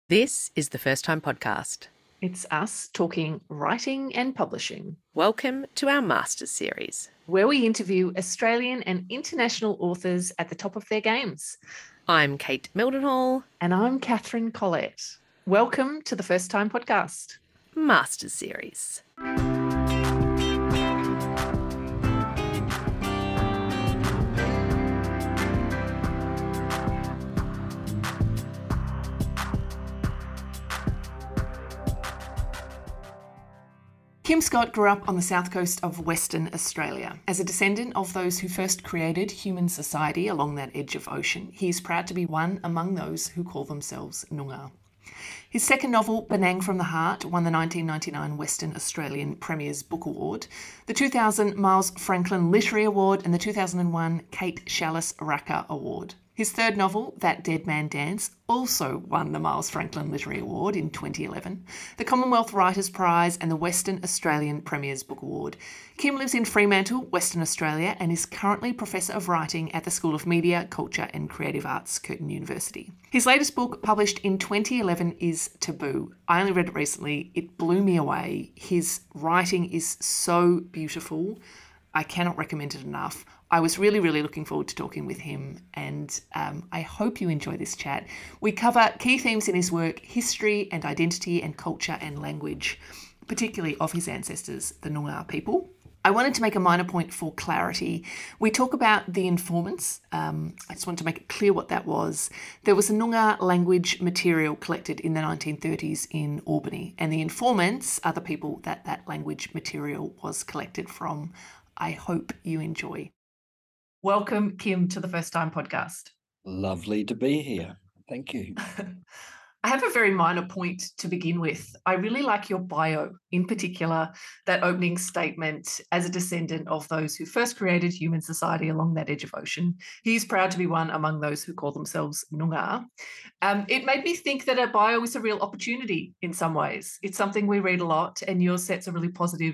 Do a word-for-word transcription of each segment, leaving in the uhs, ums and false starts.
This is the First Time Podcast. It's us talking writing and publishing, Welcome to our Masters series. where we interview Australian and international authors at the top of their games. I'm Kate Mildenhall, And I'm Catherine Collette. Welcome to the First Time Podcast. Masters series. Kim Scott grew up on the south coast of Western Australia. As a descendant of those who first created human society along that edge of ocean, he is proud to be one among those who call themselves Noongar. His second novel, Benang from the Heart, won the nineteen ninety-nine Western Australian Premier's Book Award, the two thousand Miles Franklin Literary Award, and the two thousand one Kate Shallis Racker Award. His third novel, That Dead Man Dance, also won the Miles Franklin Literary Award in twenty eleven, the Commonwealth Writers' Prize and the Western Australian Premier's Book Award. Kim lives in Fremantle, Western Australia, and is currently Professor of Writing at the School of Media, Culture and Creative Arts, Curtin University. His latest book, published in twenty eleven, is Taboo. I only read it recently. It blew me away. His writing is so beautiful. I cannot recommend it enough. I was really, really looking forward to talking with him, and um, I hope you enjoy this chat. We cover key themes in his work, history and identity and culture and language, particularly of his ancestors, the Noongar people. I wanted to make a minor point for clarity. We talk about the informants. Um, I just wanted to make it clear what that was. There was a Noongar language material collected in the nineteen thirties in Albany, and the informants are the people that that language material was collected from. I hope you enjoy. Welcome, Kim, to the First Time Podcast. Lovely to be here. Thank you. I have a very minor point to begin with. I really like your bio, in particular, that opening statement, as a descendant of those who first created human society along that edge of ocean. He is proud to be one among those who call themselves Noongar. Um, it made me think that a bio is a real opportunity in some ways. It's something we read a lot, and yours sets a really positive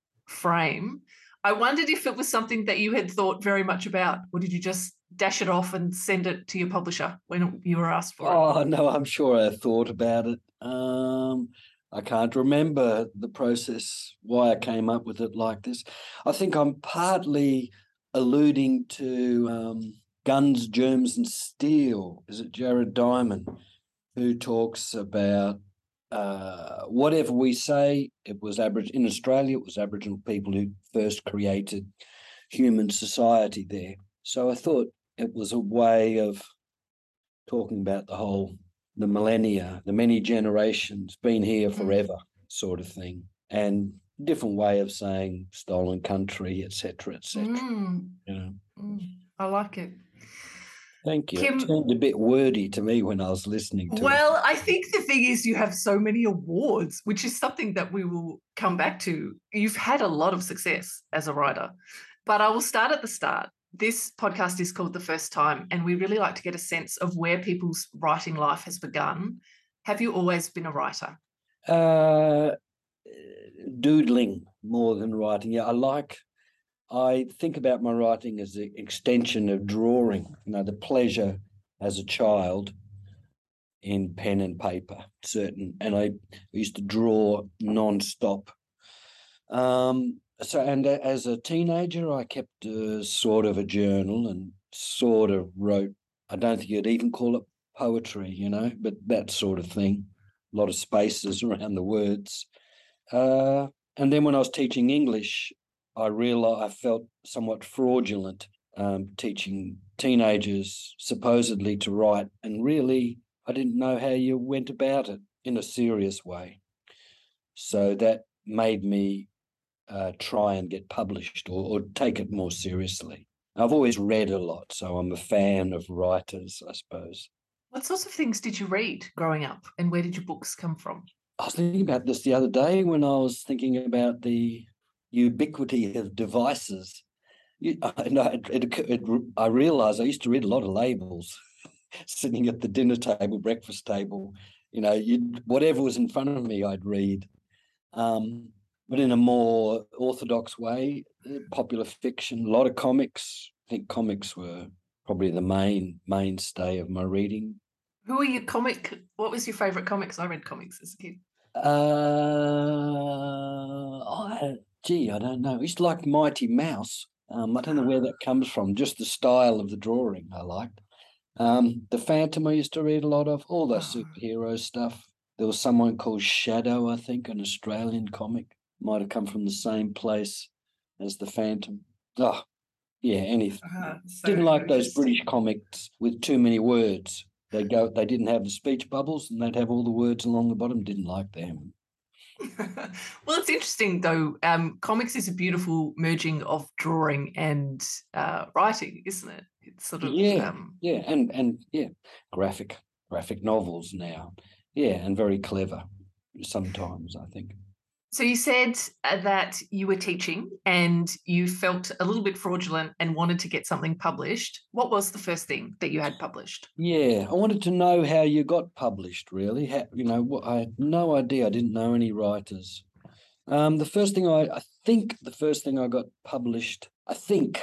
frame. I wondered if it was something that you had thought very much about, or did you just dash it off and send it to your publisher when you were asked for it? Oh, no, I'm sure I thought about it. Um, I can't remember the process, why I came up with it like this. I think I'm partly alluding to um, Guns, Germs and Steel. Is it Jared Diamond who talks about Uh, whatever we say, it was Aboriginal in Australia, it was Aboriginal people who first created human society there. So I thought it was a way of talking about the whole, the millennia, the many generations, been here forever sort of thing, and different way of saying stolen country, et cetera, et cetera. Mm. You know. Mm. I like it. Thank you. Kim, it turned a bit wordy to me when I was listening to well, it. I think the thing is you have so many awards, which is something that we will come back to. You've had a lot of success as a writer, but I will start at the start. This podcast is called The First Time, and we really like to get a sense of where people's writing life has begun. Have you always been a writer? Uh, doodling more than writing. Yeah, I like... I think about my writing as an extension of drawing, you know, the pleasure as a child in pen and paper, certain, and I used to draw non-stop. Um, so, and as a teenager, I kept a sort of a journal and sort of wrote, I don't think you'd even call it poetry, you know, but that sort of thing, a lot of spaces around the words. Uh, and then when I was teaching English, I realized I felt somewhat fraudulent um, teaching teenagers supposedly to write, and really I didn't know how you went about it in a serious way. So that made me uh, try and get published or, or take it more seriously. I've always read a lot, so I'm a fan of writers, I suppose. What sorts of things did you read growing up, and where did your books come from? I was thinking about this the other day when I was thinking about the ubiquity of devices. You, I, know, it, it, it, I realised I used to read a lot of labels sitting at the dinner table, breakfast table. You know, whatever was in front of me, I'd read. Um, but in a more orthodox way, popular fiction, a lot of comics. I think comics were probably the main mainstay of my reading. Who are your comic? What was your favourite comics? I read comics as a kid. Uh, I, gee, I don't know. It's like Mighty Mouse. Um, I don't know where that comes from. Just the style of the drawing I liked. Um, the Phantom I used to read a lot of. All the Oh. superhero stuff. There was someone called Shadow, I think, an Australian comic. Might have come from the same place as the Phantom. Oh, yeah, anything. Uh, so Didn't like those interesting. British comics with too many words. They go. They didn't have the speech bubbles, and they'd have all the words along the bottom. Didn't like them. Well, it's interesting though. Um, comics is a beautiful merging of drawing and uh, writing, isn't it? It's sort of Yeah, um, yeah, and and yeah, graphic graphic novels now. Yeah, and very clever sometimes, I think. So you said uh, that you were teaching and you felt a little bit fraudulent and wanted to get something published. What was the first thing that you had published? Yeah, I wanted to know how you got published. Really, how, you know, what I had no idea. I didn't know any writers. Um, the first thing I, I think the first thing I got published, I think,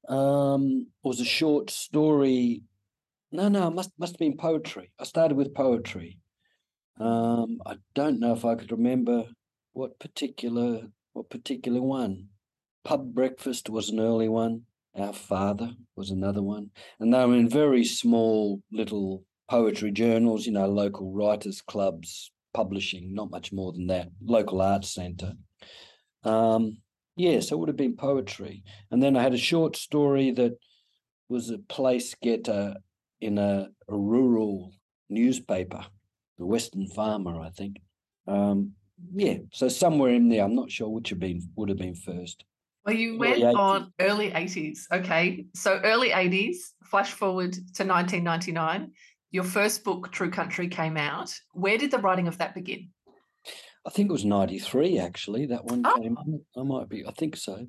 um, was a short story. No, no, it must must have been poetry. I started with poetry. Um, I don't know if I could remember what particular what particular one. Pub Breakfast was an early one. Our Father was another one. And they were in very small little poetry journals, you know, local writers' clubs, publishing, not much more than that, local arts centre. Um, yeah, so it would have been poetry. And then I had a short story that was a place getter in a, a rural newspaper, the Western Farmer, I think. Um, yeah, so somewhere in there, I'm not sure which have been would have been first. Well, you Early went eighties. on early eighties. Okay. So early eighties, flash forward to nineteen ninety-nine. Your first book, True Country, came out. Where did the writing of that begin? I think it was ninety-three, actually. That one Oh. came. I might be. I think so.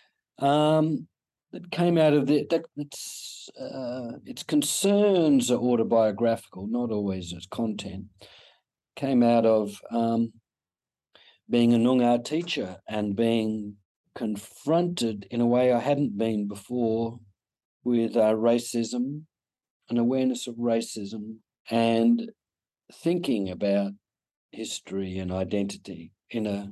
Um, it came out of the that it's uh, its concerns are autobiographical, not always its content. Came out of um, being a Noongar teacher and being confronted in a way I hadn't been before with uh, racism, an awareness of racism, and thinking about history and identity in a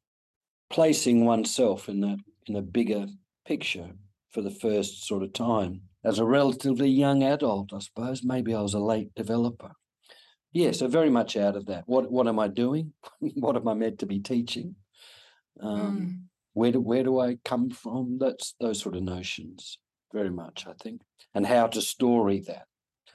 placing oneself in a in a bigger picture for the first sort of time as a relatively young adult, I suppose. Maybe I was a late developer. Yeah, so very much out of that. What what am I doing? What am I meant to be teaching? Um, Mm. where do where do I come from? That's those sort of notions, very much, I think, and how to story that.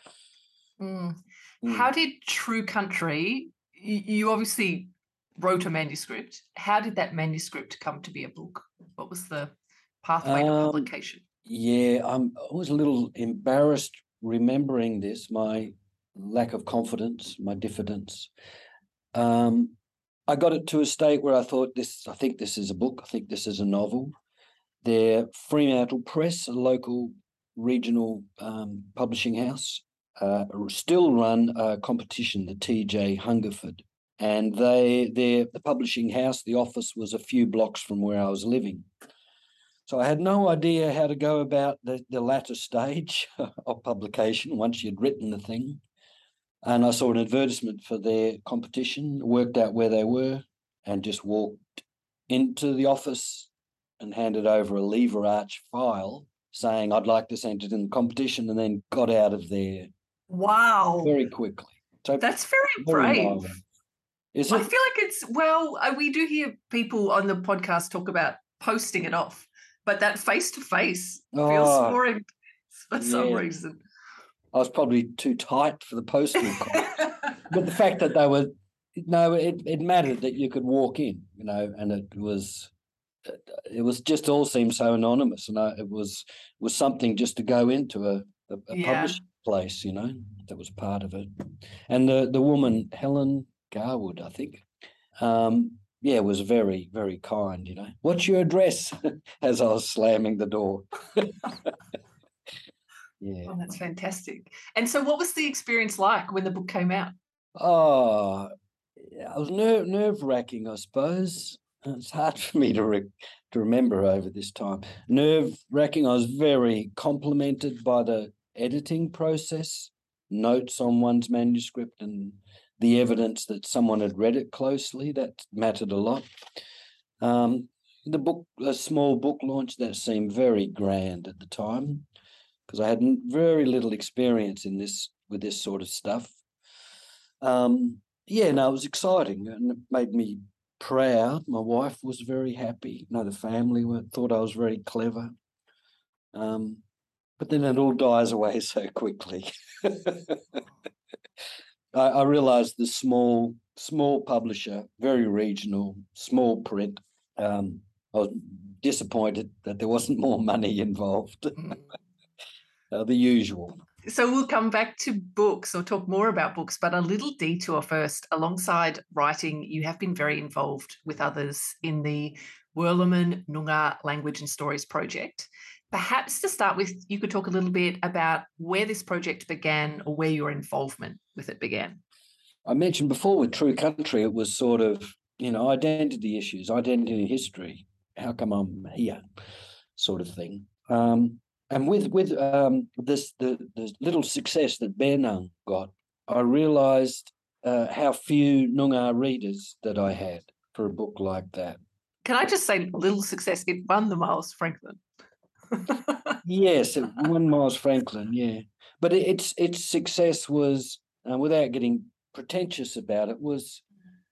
Mm. Mm. How did True Country, y- you obviously wrote a manuscript. How did that manuscript come to be a book? What was the pathway to Um, publication? Yeah, I'm always a little embarrassed remembering this, my lack of confidence, my diffidence. Um, I got it to a state where I thought this, I think this is a book, I think this is a novel. Their Fremantle Press, a local regional um, publishing house, uh, still run a competition, the T J Hungerford. And they, their the publishing house, the office was a few blocks from where I was living. So I had no idea how to go about the, the latter stage of publication once you'd written the thing. And I saw an advertisement for their competition, worked out where they were, and just walked into the office and handed over a lever arch file saying I'd like this entered in the competition, and then got out of there Wow. very quickly. So That's very very brave. naive. Is I it? feel like it's, well, uh, we do hear people on the podcast talk about posting it off, but that face-to-face feels Oh, more intense for some yeah. reason. I was probably too tight for the postal card. But the fact that they were, no, it, it mattered that you could walk in, you know, and it was, it was just all seemed so anonymous, and I, it was was something just to go into a, a, a Yeah. publishing place, you know, that was part of it. And the the woman, Helen Garwood, I think, um, yeah, was very, very kind, you know. What's your address? As I was slamming the door. Yeah. Oh, that's fantastic. And so what was the experience like when the book came out? Oh, yeah, it was ner- nerve-wracking, I suppose. It's hard for me to re- to remember over this time. Nerve-wracking. I was very complimented by the editing process. notes on one's manuscript and the evidence that someone had read it closely. That mattered a lot. Um, the book, a small book launch, that seemed very grand at the time because I had very little experience in this with this sort of stuff. Um, yeah, no, it was exciting and it made me proud. My wife was very happy. You know, the family were, thought I was very clever. Um, but then it all dies away so quickly. I, I realised the small, small publisher, very regional, small print. Um, I was disappointed that there wasn't more money involved. uh, the usual. So we'll come back to books or talk more about books, but a little detour first. Alongside writing, you have been very involved with others in the Wirluman Noongar Language and Stories project. Perhaps to start with, you could talk a little bit about where this project began or where your involvement with it began. I mentioned before with True Country, it was sort of, you know, identity issues, identity history. How come I'm here, sort of thing. Um, and with with um, this the, the little success that Benang got, I realised uh, how few Noongar readers that I had for a book like that. Can I just say, little success? It won the Miles Franklin. Yes, it won Miles Franklin, yeah. But it, its its success was, uh, without getting pretentious about it, was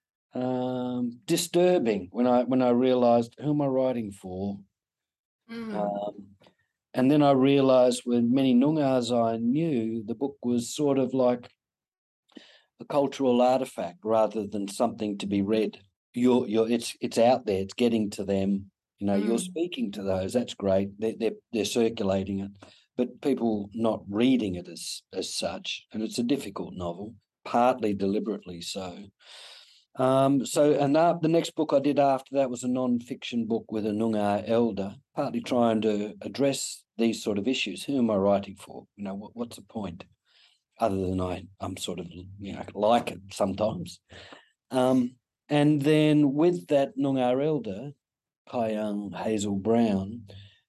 um, disturbing when I when I realised, who am I writing for? Mm. Um, and then I realised when many Noongars I knew, the book was sort of like a cultural artefact rather than something to be read. You're, you're, it's it's out there, it's getting to them. You know, mm. you're speaking to those. That's great. They're, they're they're circulating it, but people not reading it as as such. And it's a difficult novel, partly deliberately so. Um, so, and that, the next book I did after that was a non-fiction book with a Noongar elder, partly trying to address these sort of issues. Who am I writing for? You know, what, what's the point? Other than I, I'm sort of, you know, like it sometimes. Um, and then with that Noongar elder, Pyang Hazel Brown,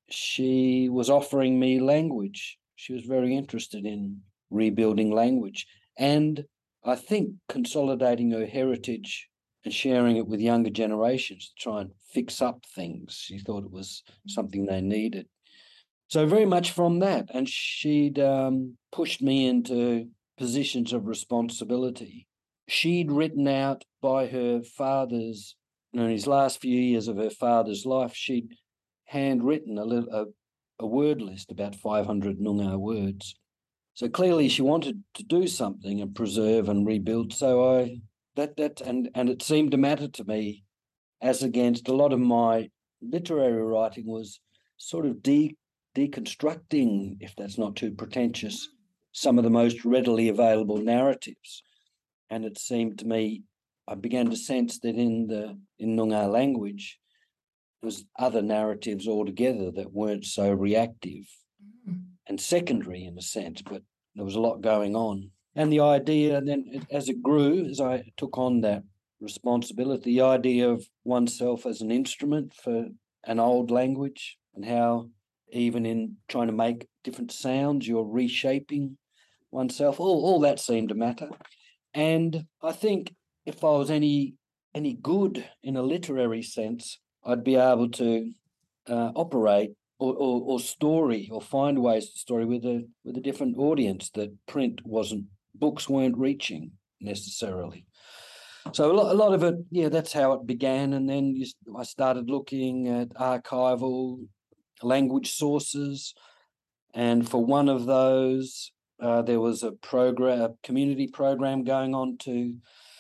she was offering me language. She was very interested in rebuilding language and I think consolidating her heritage and sharing it with younger generations to try and fix up things. She thought it was something they needed. So very much from that. And she'd um, pushed me into positions of responsibility. She'd written out by her father's, you know, in his last few years of her father's life, she'd handwritten a, little, a, a word list, about five hundred Noongar words. So clearly she wanted to do something and preserve and rebuild. So I, that, that, and, and it seemed to matter to me, as against a lot of my literary writing was sort of de, deconstructing, if that's not too pretentious, some of the most readily available narratives. And it seemed to me, I began to sense that in the, in Noongar language, there was other narratives altogether that weren't so reactive. Mm. And secondary in a sense, but there was a lot going on. And the idea, and then it, as it grew, as I took on that responsibility, the idea of oneself as an instrument for an old language and how even in trying to make different sounds, you're reshaping oneself, all, all that seemed to matter. And I think if I was any any good in a literary sense, I'd be able to uh, operate Or, or, or story, or find ways to story with a with a different audience that print wasn't, books weren't reaching necessarily. So a lot, a lot of it, yeah, that's how it began. And then you, I started looking at archival language sources, and for one of those, uh, there was a program, a community program going on to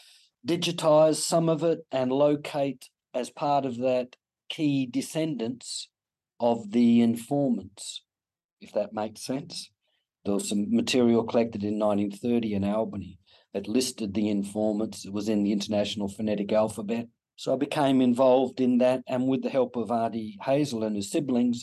digitize some of it and locate as part of that key descendants of the informants, if that makes sense. There was some material collected in nineteen thirty in Albany that listed the informants. It was in the International Phonetic Alphabet. So I became involved in that, and with the help of Auntie Hazel and her siblings,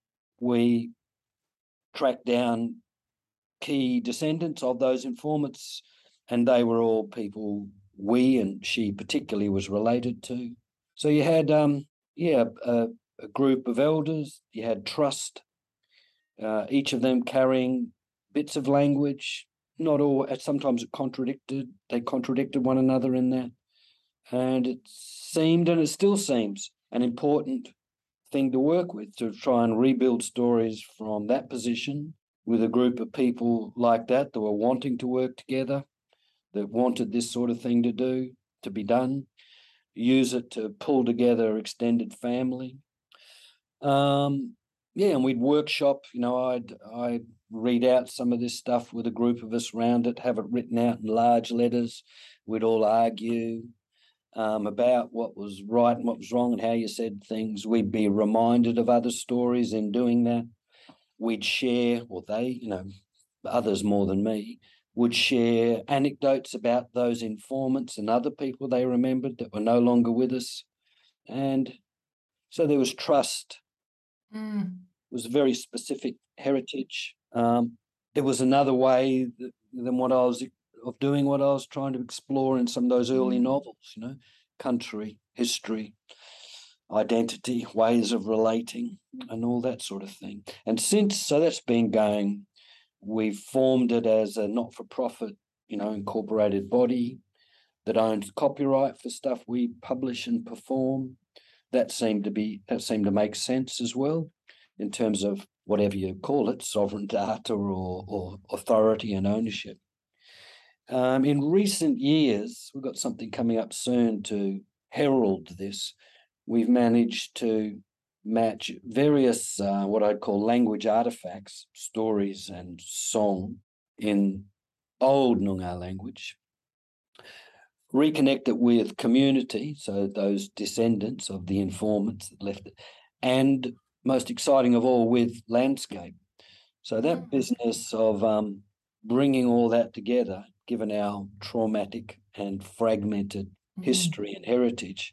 we tracked down key descendants of those informants, and they were all people we, and she particularly, was related to. So you had, um, yeah, uh, a group of elders, you had trust, uh, each of them carrying bits of language, not all, sometimes it contradicted, they contradicted one another in that. And it seemed, and it still seems, an important thing to work with, to try and rebuild stories from that position with a group of people like that that were wanting to work together, that wanted this sort of thing to do, to be done, use it to pull together extended family. Um, yeah, and we'd workshop, you know, I'd, I'd read out some of this stuff with a group of us around it, have it written out in large letters. We'd all argue um, about what was right and what was wrong and how you said things. We'd be reminded of other stories in doing that. We'd share, or they, you know, others more than me, would share anecdotes about those informants and other people they remembered that were no longer with us. And so there was trust. Mm. It was a very specific heritage. Um, it was another way that, than what I was of doing what I was trying to explore in some of those early Mm. novels, you know, country, history, identity, ways of relating, and all that sort of thing. And since, so that's been going, we've formed it as a not-for-profit, you know, incorporated body that owns copyright for stuff we publish and perform. That seemed to be, that seemed to make sense as well, in terms of whatever you call it, sovereign data or, or authority and ownership. Um, in recent years, we've got something coming up soon to herald this. We've managed to match various, uh, what I'd call language artifacts, stories and song in old Noongar language, reconnect it with community, so those descendants of the informants that left it, and most exciting of all, with landscape. So that Mm. business of um, bringing all that together, given our traumatic and fragmented Mm. history and heritage,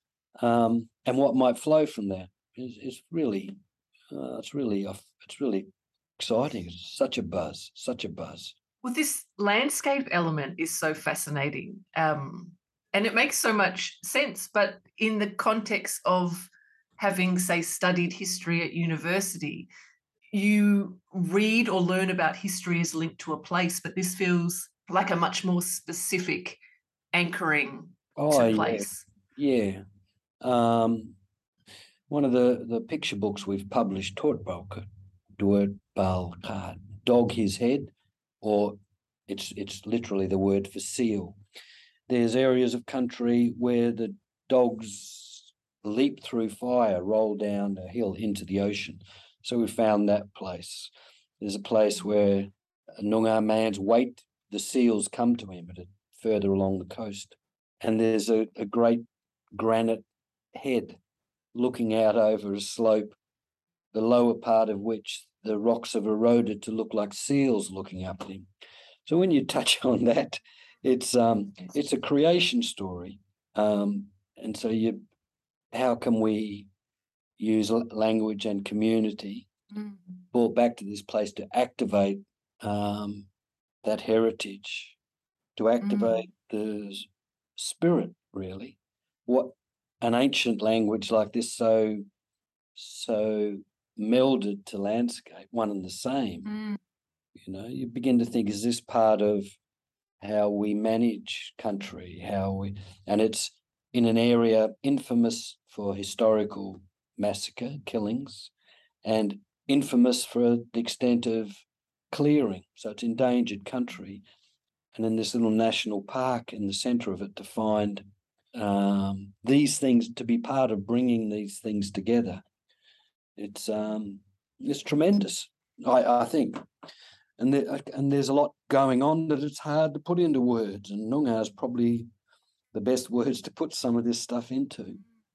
um, and what might flow from there is, is really, uh, it's really, it's really exciting. It's such a buzz, such a buzz. Well, this landscape element is so fascinating, um, and it makes so much sense. But in the context of having, say, studied history at university, you read or learn about history as linked to a place, but this feels like a much more specific anchoring Oh, to yeah, place. yeah. Um, one of the, the picture books we've published, Tortbalka, Duertbalka, dog his head, or it's it's literally the word for seal. There's areas of country where the dogs leap through fire, roll down a hill into the ocean. So we found that place. There's a place where a Noongar man's wait, the seals come to him at a, further along the coast. And there's a, a great granite head looking out over a slope, the lower part of which the rocks have eroded to look like seals looking up at him. So when you touch on that, it's um it's a creation story, um, and so you, how can we use language and community Mm. brought back to this place to activate um, that heritage, to activate mm. the spirit, really. What an ancient language like this, so so melded to landscape, one and the same. Mm. You know, you begin to think, is this part of how we manage country, how we, and it's in an area infamous for historical massacre, killings, and infamous for the extent of clearing. So it's endangered country. And in this little national park in the centre of it, to find um, these things, to be part of bringing these things together, it's um, it's tremendous, I, I think. And there, and there's a lot going on that it's hard to put into words. And Noongar is probably the best words to put some of this stuff into.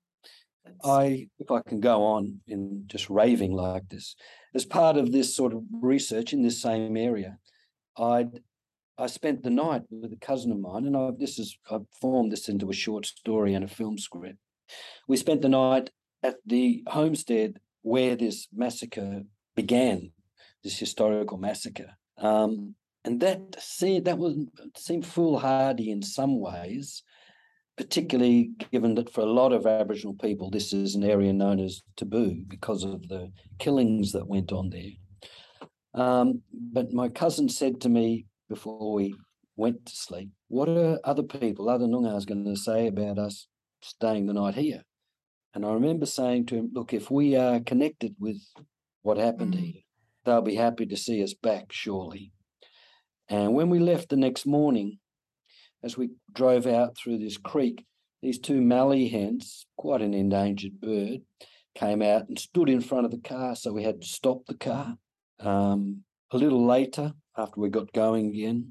I, if I can go on in just raving like this, as part of this sort of research in this same area, I'd I spent the night with a cousin of mine, and I, this is I've formed this into a short story and a film script. We spent the night at the homestead where this massacre began, this historical massacre, um, and that seemed that was seemed foolhardy in some ways, particularly given that for a lot of Aboriginal people, this is an area known as taboo because of the killings that went on there. Um, but my cousin said to me, before we went to sleep, what are other people, other Noongars going to say about us staying the night here? And I remember saying to him, look, if we are connected with what happened Mm. here, they'll be happy to see us back, surely. And when we left the next morning, as we drove out through this creek, these two mallee hens, quite an endangered bird, came out and stood in front of the car, so we had to stop the car. Um, a little later, after we got going again,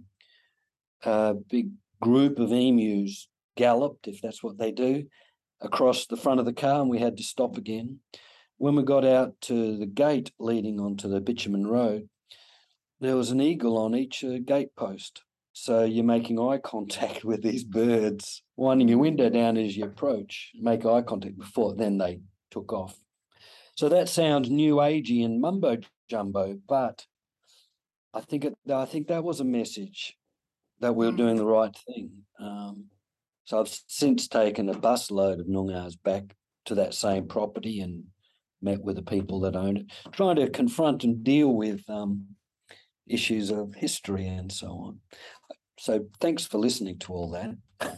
a big group of emus galloped, if that's what they do, across the front of the car, and we had to stop again. When we got out to the gate leading onto the bitumen road, there was an eagle on each uh, gate post. So you're making eye contact with these birds, winding your window down as you approach, make eye contact before then they took off. So that sounds new agey and mumbo jumbo, but I think it, I think that was a message that we we're doing the right thing. Um, so I've since taken a busload of Noongars back to that same property and met with the people that own it, trying to confront and deal with um, issues of history and so on. So thanks for listening to all that.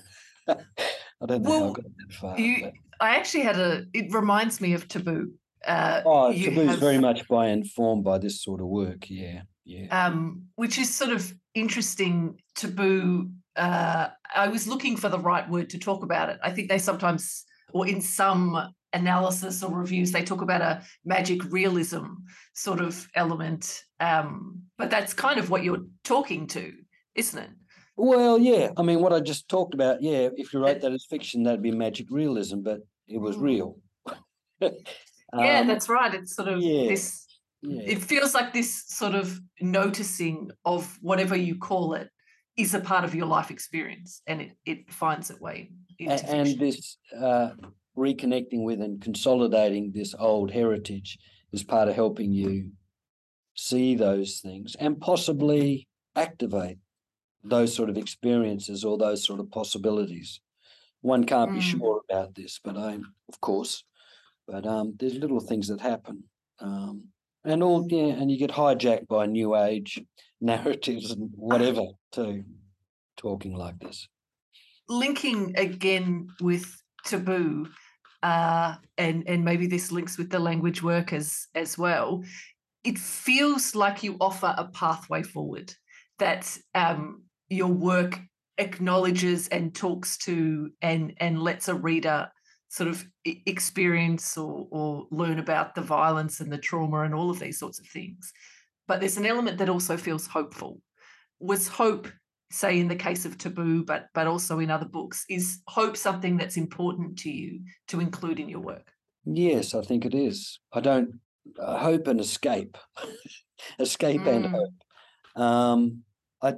I don't know Well, how I got that far. You, but... I actually had a, it reminds me of Taboo. Uh, Oh, you Taboo's have, very much by informed by this sort of work, yeah, yeah. um, which is sort of interesting. Taboo, uh, I was looking for the right word to talk about it. I think they sometimes, or in some analysis or reviews, they talk about a magic realism sort of element, um, but that's kind of what you're talking to, isn't it? Well, yeah. I mean, what I just talked about, yeah, if you wrote that as fiction, that'd be magic realism, but it was real. yeah, um, that's right. It's sort of yeah, this, yeah. it feels like this sort of noticing of whatever you call it is a part of your life experience, and it, it finds its way into and, and fiction. this uh, reconnecting with and consolidating this old heritage is part of helping you see those things and possibly activate those sort of experiences or those sort of possibilities. One can't be Mm. sure about this, but I, of course, but um, there's little things that happen. Um, and all, yeah, and you get hijacked by new age narratives and whatever too, talking like this. Linking again with Taboo, uh, and, and maybe this links with the language workers as well, it feels like you offer a pathway forward that um, your work acknowledges and talks to and, and lets a reader sort of experience or, or learn about the violence and the trauma and all of these sorts of things. But there's an element that also feels hopeful. Was hope, say in the case of Taboo, but but also in other books, is hope something that's important to you to include in your work? Yes, I think it is. I don't uh, hope and escape, escape Mm. and hope. Um, I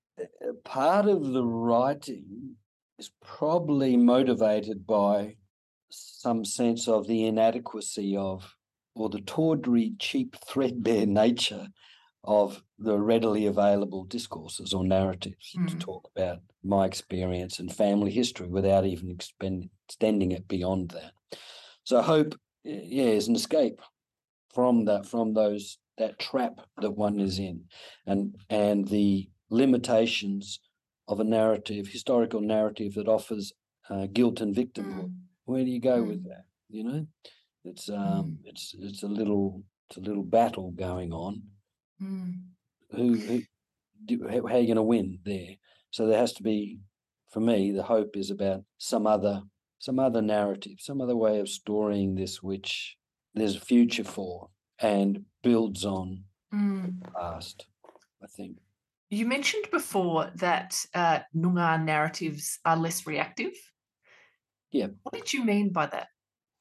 part of the writing is probably motivated by some sense of the inadequacy of, or the tawdry, cheap, threadbare nature of the readily available discourses or narratives Mm. to talk about my experience and family history without even expend, extending it beyond that. So hope, yeah, is an escape from that, from those that trap that one is in, and and the limitations of a narrative, historical narrative that offers uh, guilt and victimhood. Mm. Where do you go Mm. with that? You know, it's um, Mm. it's it's a little it's a little battle going on. Mm. Who, who do, how are you going to win there? So there has to be, for me, the hope is about some other some other narrative, some other way of storying this, which there's a future for and builds on Mm. the past, I think. You mentioned before that uh, Noongar narratives are less reactive. Yeah. What did you mean by that?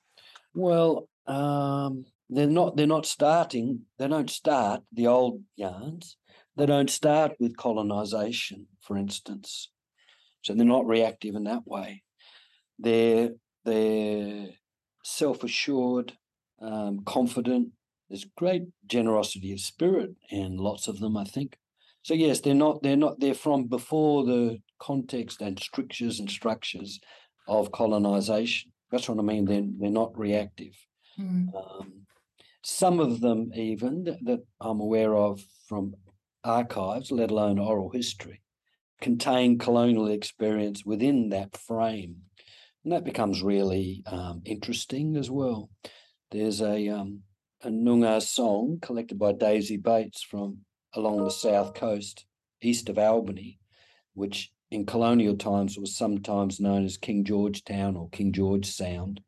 Well, um, they're not they're not starting, they don't start the old yarns, they don't start with colonisation, for instance. So they're not reactive in that way. They're they're self-assured, um, confident. There's great generosity of spirit in lots of them, I think. So yes, they're not they're not they're from before the context and strictures and structures of colonisation. That's what I mean. They're they're not reactive. Mm. Um, some of them even that, that I'm aware of from archives, let alone oral history, contain colonial experience within that frame. And that becomes really um, interesting as well. There's a, um, a Noongar song collected by Daisy Bates from along the south coast, east of Albany, which in colonial times was sometimes known as King George Town or King George Sound.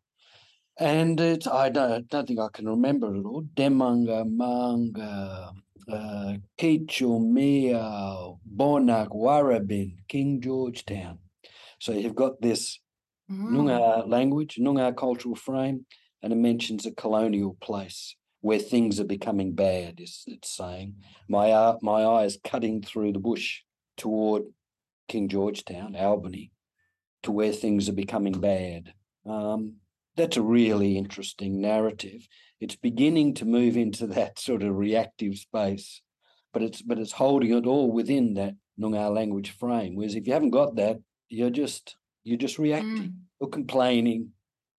And it's, I don't, don't think I can remember it all. Demanga, Manga, uh, Kichu, Mia, Bonak, Warrabin, King George Town. So you've got this mm. Noongar language, Noongar cultural frame, and it mentions a colonial place where things are becoming bad, is it's saying. My, uh, my eye is cutting through the bush toward King George Town, Albany, to where things are becoming bad. Um, that's a really interesting narrative. It's beginning to move into that sort of reactive space, but it's but it's holding it all within that Noongar language frame. Whereas if you haven't got that, you're just you're just reacting, mm. or complaining,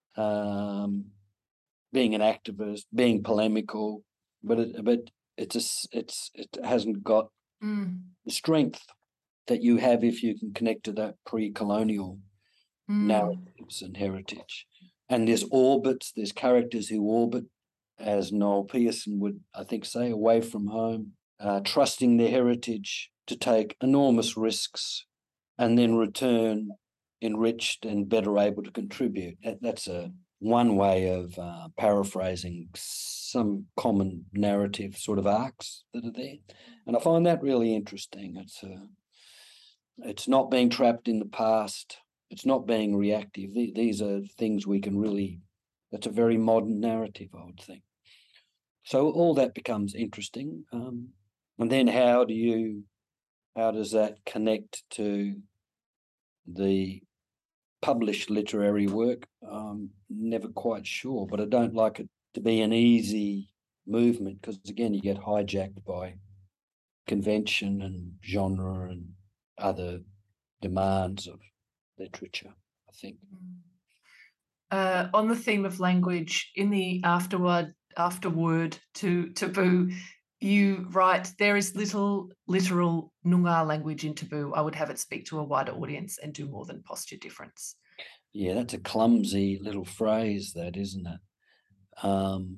um, being an activist, being polemical, but it, but it's a, it's it hasn't got mm. the strength that you have if you can connect to that pre-colonial mm. narratives and heritage. And there's orbits, there's characters who orbit, as Noel Pearson would, I think, say, away from home, uh, trusting their heritage to take enormous risks and then return enriched and better able to contribute. That's a one way of uh, paraphrasing some common narrative sort of arcs that are there. And I find that really interesting. It's a, it's not being trapped in the past. It's not being reactive. These are things we can really, that's a very modern narrative, I would think. So all that becomes interesting. Um, and then how do you, how does that connect to the published literary work? I'm never quite sure, but I don't like it to be an easy movement because, again, you get hijacked by convention and genre and other demands of literature, I think. Uh, on the theme of language, in the afterword, afterword to Taboo, you write, there is little literal Noongar language in Taboo. I would have it speak to a wider audience and do more than posture difference. Yeah, that's a clumsy little phrase, that, isn't it? Um,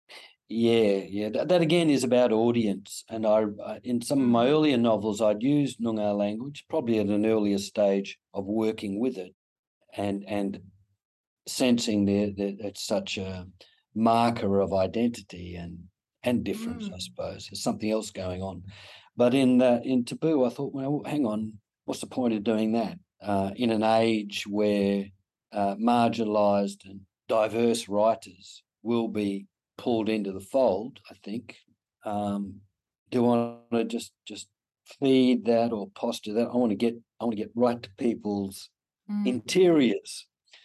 yeah, yeah. That, that again is about audience. And I, in some of my earlier novels, I'd used Noongar language, probably at an earlier stage of working with it, and and sensing that it's such a marker of identity and and difference, mm. I suppose. There's something else going on. But in the, in Taboo, I thought, well, hang on, what's the point of doing that? Uh, in an age where uh, marginalised and diverse writers will be pulled into the fold, I think. Um, do I want to just just feed that or posture that? I want to get I want to get right to people's mm. interiors.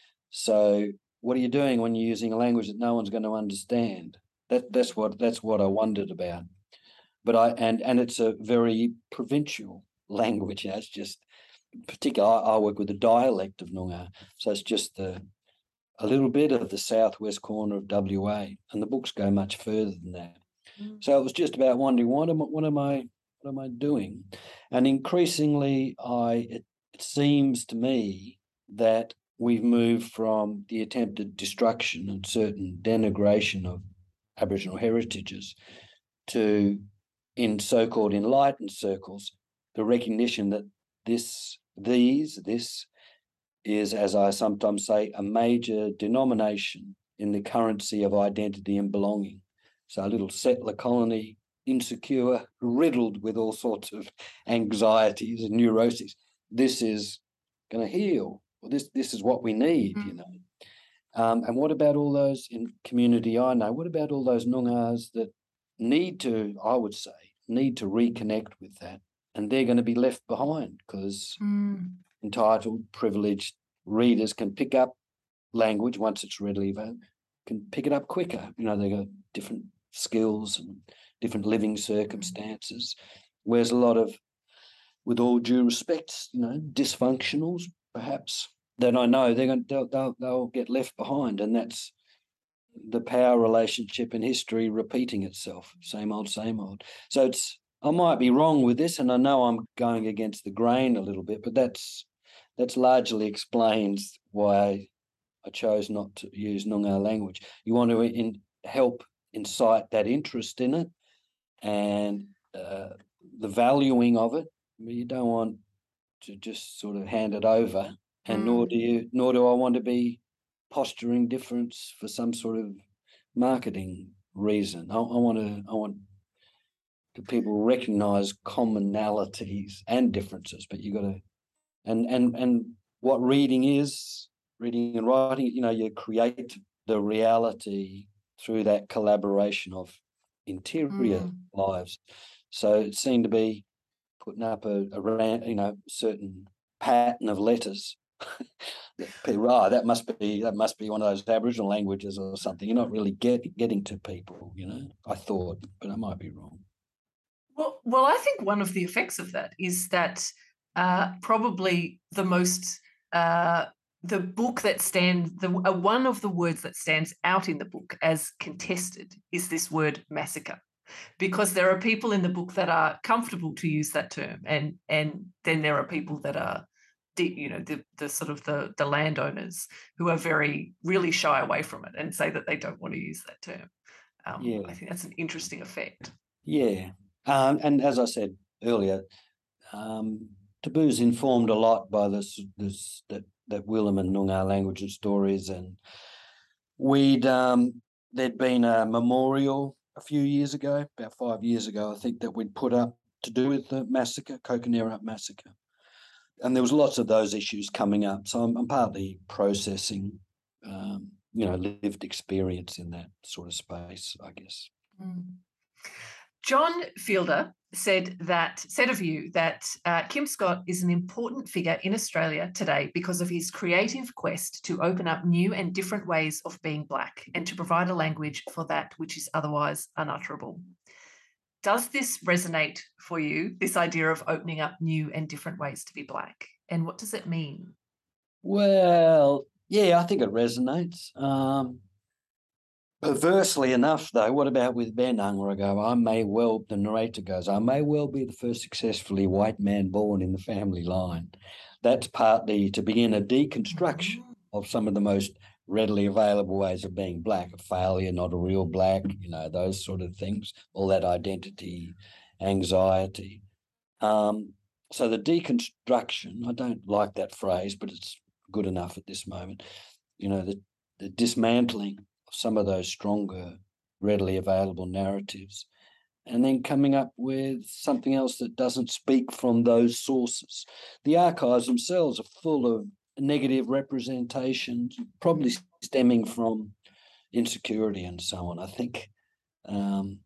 So what are you doing when you're using a language that no one's going to understand? That that's what that's what I wondered about. But I and and it's a very provincial language. You know, it's just particular. I, I work with the dialect of Noongar, so it's just the a little bit of the southwest corner of W A, and the books go much further than that. Mm. So it was just about wondering what am what am I what am I doing, and increasingly, I it, it seems to me that we've moved from the attempted destruction and certain denigration of Aboriginal heritages to, in so-called enlightened circles, the recognition that this, these, this is, as I sometimes say, a major denomination in the currency of identity and belonging. So a little settler colony, insecure, riddled with all sorts of anxieties and neuroses. This is going to heal. Well, this this is what we need, mm. you know. Um, and what about all those in community I know? What about all those Noongars that need to, I would say, need to reconnect with that, and they're going to be left behind because mm. entitled, privileged readers can pick up language once it's readily available, can pick it up quicker. You know, they've got different skills and different living circumstances, whereas a lot of, with all due respect, you know, dysfunctionals, perhaps, that I know they're going to, they'll, they'll get left behind, and that's the power relationship in history repeating itself, same old, same old. So it's I might be wrong with this, and I know I'm going against the grain a little bit, but that's that's largely explains why I chose not to use Noongar language. You want to in, help incite that interest in it and uh, the valuing of it. You don't want to just sort of hand it over, and mm. nor do you, nor do I want to be posturing difference for some sort of marketing reason. I, I want to, I want to people recognise commonalities and differences, but you got to, and and and what reading is, reading and writing. You know, you create the reality through that collaboration of interior mm. lives. So it seemed to be putting up a, a you know certain pattern of letters. People, oh, that must be that must be one of those Aboriginal languages or something. You're not really get, getting to people, you know. I thought, but I might be wrong. Well, well, I think one of the effects of that is that uh, probably the most uh, the book that stands the uh, one of the words that stands out in the book as contested is this word massacre. Because there are people in the book that are comfortable to use that term, and and then there are people that are, you know, the the sort of the the landowners who are very really shy away from it and say that they don't want to use that term. Um, yeah. I think that's an interesting effect. Yeah, um, and as I said earlier, um, Taboo's informed a lot by this this that that Willem and Noongar language and stories, and we'd um, there'd been a memorial a few years ago, about five years ago, I think, that we'd put up to do with the massacre, Coconera massacre. And there was lots of those issues coming up. So I'm, I'm partly processing, um, you know, lived experience in that sort of space, I guess. Mm. John Fielder said that said of you that uh, Kim Scott is an important figure in Australia today because of his creative quest to open up new and different ways of being Black and to provide a language for that which is otherwise unutterable. Does this resonate for you, this idea of opening up new and different ways to be Black? And what does it mean? Well, yeah, I think it resonates. Um, Perversely enough, though, what about with Benang, where I go, I may well, the narrator goes, I may well be the first successfully white man born in the family line. That's partly to begin a deconstruction of some of the most readily available ways of being Black, a failure, not a real Black, you know, those sort of things, all that identity, anxiety. Um, so the deconstruction, I don't like that phrase, but it's good enough at this moment, you know, the, the dismantling of some of those stronger, readily available narratives, and then coming up with something else that doesn't speak from those sources. The archives themselves are full of negative representations, probably stemming from insecurity and so on, I think. Um,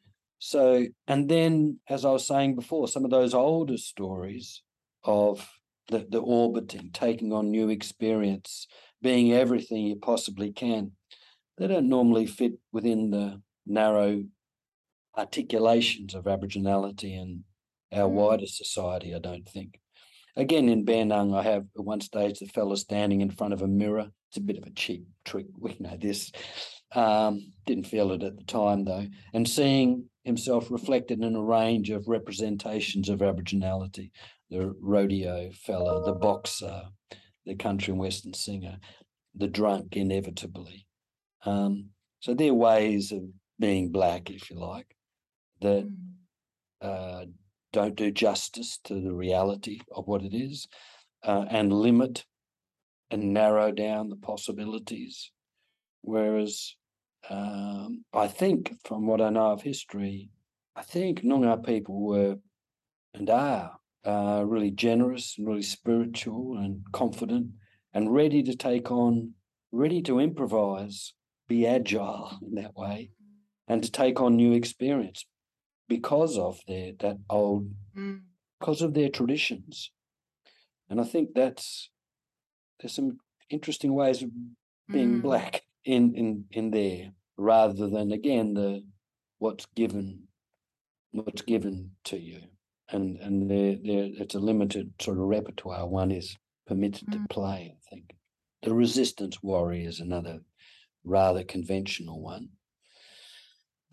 so, and then, as I was saying before, some of those older stories of the, the orbiting, taking on new experience, being everything you possibly can, they don't normally fit within the narrow articulations of Aboriginality and our mm. wider society, I don't think. Again, in Benang, I have at one stage the fella standing in front of a mirror. It's a bit of a cheap trick, we know this. Um, didn't feel it at the time, though. And seeing himself reflected in a range of representations of Aboriginality, the rodeo fella, the boxer, the country and western singer, the drunk, inevitably. Um, so they're ways of being Black, if you like, that uh, don't do justice to the reality of what it is uh, and limit and narrow down the possibilities. Whereas um, I think, from what I know of history, I think Noongar people were and are uh, really generous and really spiritual and confident and ready to take on, ready to improvise, be agile in that way, and to take on new experience because of their that old, mm. because of their traditions. And I think that's there's some interesting ways of being mm. Black in in in there, rather than again the what's given, what's given to you, and and there there it's a limited sort of repertoire one is permitted mm. to play. I think the resistance warrior is another rather conventional one.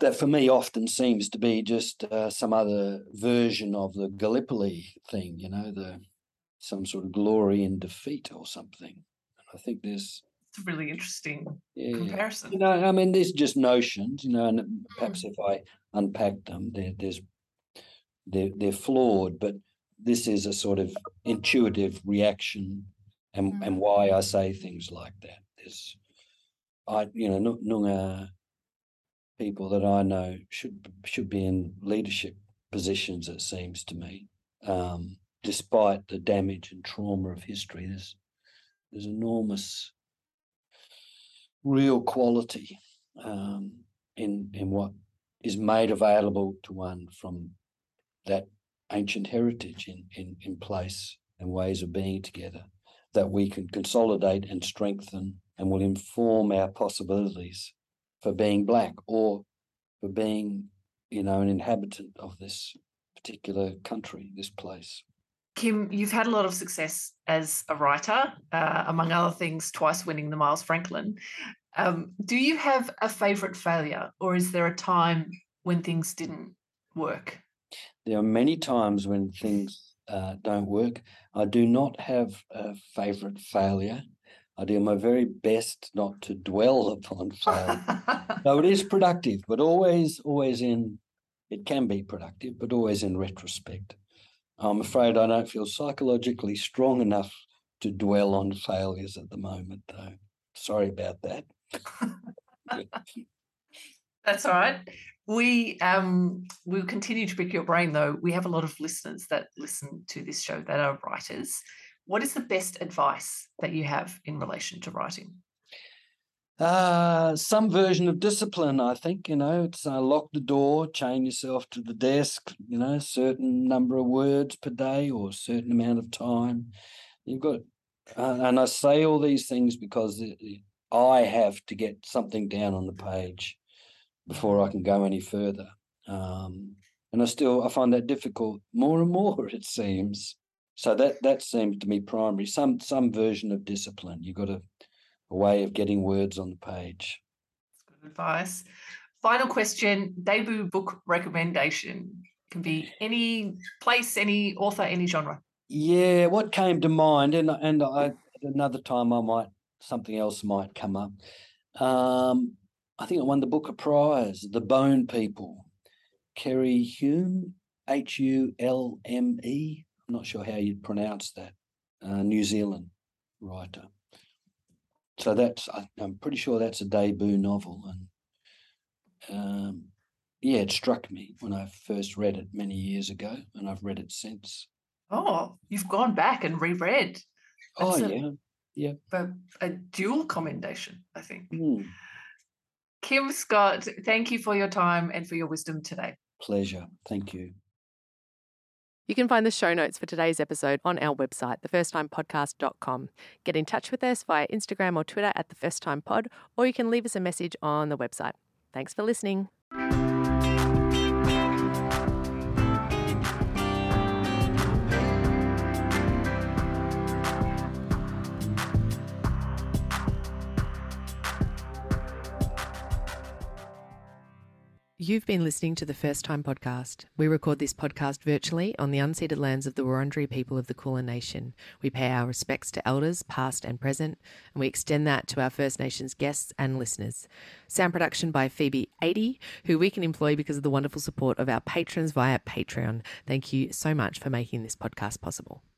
that for me often seems to be just uh, some other version of the Gallipoli thing, you know, the some sort of glory in defeat or something. And I think there's It's a really interesting yeah, comparison. you know, I mean, there's just notions, you know, and perhaps if I unpack them, there, there's they're they're flawed, but this is a sort of intuitive reaction, and Mm. and why I say things like that. There's, I you know, Nu- Noongar people that I know should should be in leadership positions. It seems to me, um, despite the damage and trauma of history, there's there's enormous real quality um, in in what is made available to one from that ancient heritage in, in, in place and ways of being together that we can consolidate and strengthen and will inform our possibilities for being Black or for being, you know, an inhabitant of this particular country, this place. Kim, you've had a lot of success as a writer, uh, among other things, twice winning the Miles Franklin. Um, do you have a favourite failure, or is there a time when things didn't work? There are many times when things uh, don't work. I do not have a favourite failure. I do my very best not to dwell upon failure. No, it is productive, but always, always in, it can be productive, but always in retrospect. I'm afraid I don't feel psychologically strong enough to dwell on failures at the moment, though. Sorry about that. That's all right. We um we'll continue to pick your brain, though. We have a lot of listeners that listen to this show that are writers. What is the best advice that you have in relation to writing? Uh, some version of discipline, I think, you know, it's uh, lock the door, chain yourself to the desk, you know, certain number of words per day or a certain amount of time. You've got, uh, and I say all these things because I have to get something down on the page before I can go any further. Um, and I still, I find that difficult more and more, it seems. So that that seems to me primary, some some version of discipline. You've got a, a way of getting words on the page. That's good advice. Final question, debut book recommendation. Can be any place, any author, any genre. Yeah, what came to mind, and and I at another time I might something else might come up. Um, I think I won the Booker Prize, The Bone People, Kerry Hume, H U L M E. I'm not sure how you'd pronounce that. Uh, New Zealand writer. So that's I, I'm pretty sure that's a debut novel, and um, yeah, it struck me when I first read it many years ago, and I've read it since. Oh, you've gone back and reread. Oh That's a, yeah, yeah. a, a dual commendation, I think. Mm, Kim Scott, thank you for your time and for your wisdom today. pleasure. Thank you. You can find the show notes for today's episode on our website, the first time podcast dot com. Get in touch with us via Instagram or Twitter at the first time pod, or you can leave us a message on the website. Thanks for listening. You've been listening to the First Time Podcast. We record this podcast virtually on the unceded lands of the Wurundjeri people of the Kulin Nation. We pay our respects to elders, past and present, and we extend that to our First Nations guests and listeners. Sound production by Phoebe eighty, who we can employ because of the wonderful support of our patrons via Patreon. Thank you so much for making this podcast possible.